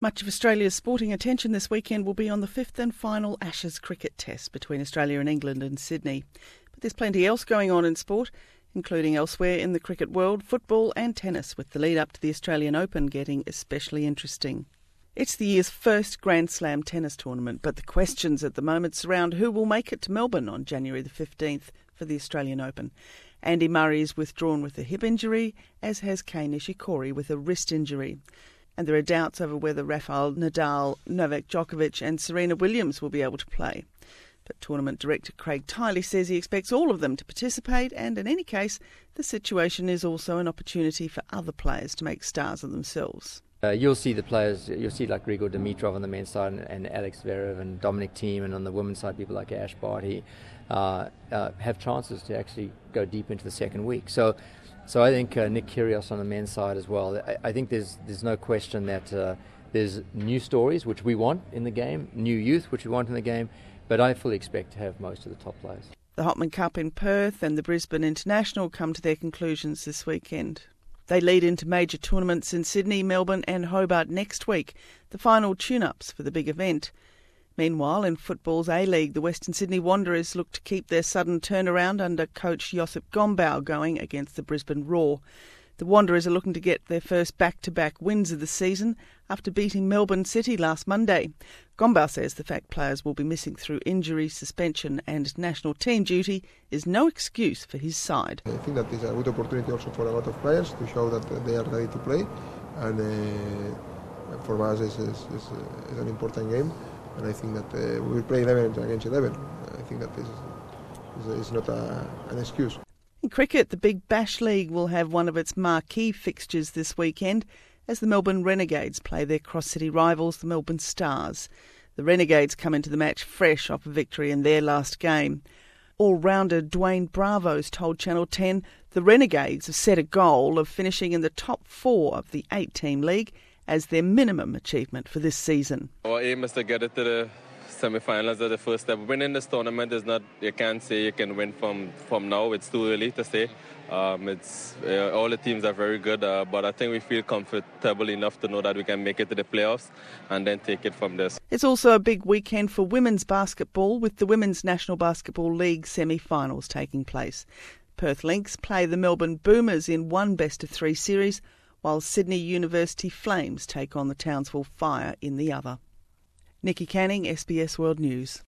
Much of Australia's sporting attention this weekend will be on the fifth and final Ashes cricket test between Australia and England in Sydney. But there's plenty else going on in sport, including elsewhere in the cricket world, football and tennis, with the lead up to the Australian Open getting especially interesting. It's the year's first Grand Slam tennis tournament, but the questions at the moment surround who will make it to Melbourne on January the 15th for the Australian Open. Andy Murray is withdrawn with a hip injury, as has Kei Nishikori with a wrist injury. And there are doubts over whether Rafael Nadal, Novak Djokovic and Serena Williams will be able to play. But tournament director Craig Tiley says he expects all of them to participate, and in any case, the situation is also an opportunity for other players to make stars of themselves. You'll see the players, you'll see like Grigor Dimitrov on the men's side and Alex Zverev and Dominic Thiem, and on the women's side people like Ash Barty have chances to actually go deep into the second week. So I think Nick Kyrgios on the men's side as well. I think there's no question that there's new stories which we want in the game, new youth which we want in the game, but I fully expect to have most of the top players. The Hopman Cup in Perth and the Brisbane International come to their conclusions this weekend. They lead into major tournaments in Sydney, Melbourne and Hobart next week, the final tune-ups for the big event. Meanwhile, in football's A-League, the Western Sydney Wanderers look to keep their sudden turnaround under coach Josip Gombau going against the Brisbane Roar. The Wanderers are looking to get their first back-to-back wins of the season after beating Melbourne City last Monday. Gombau says the fact players will be missing through injury, suspension and national team duty is no excuse for his side. I think that is a good opportunity also for a lot of players to show that they are ready to play, and for us it's an important game, and I think that we will play 11 against 11. I think that this is not an excuse. In cricket, the Big Bash League will have one of its marquee fixtures this weekend as the Melbourne Renegades play their cross-city rivals, the Melbourne Stars. The Renegades come into the match fresh off a victory in their last game. All-rounder Dwayne Bravo's told Channel 10 the Renegades have set a goal of finishing in the top 4 of the 8-team league as their minimum achievement for this season. Our aim is to get it to the semi-finals are the first step. Winning this tournament is not, you can't say you can win from now. It's too early to say. All the teams are very good, but I think we feel comfortable enough to know that we can make it to the playoffs and then take it from this. It's also a big weekend for women's basketball, with the Women's National Basketball League semi-finals taking place. Perth Lynx play the Melbourne Boomers in one best-of-3 series, while Sydney University Flames take on the Townsville Fire in the other. Nikki Canning, SBS World News.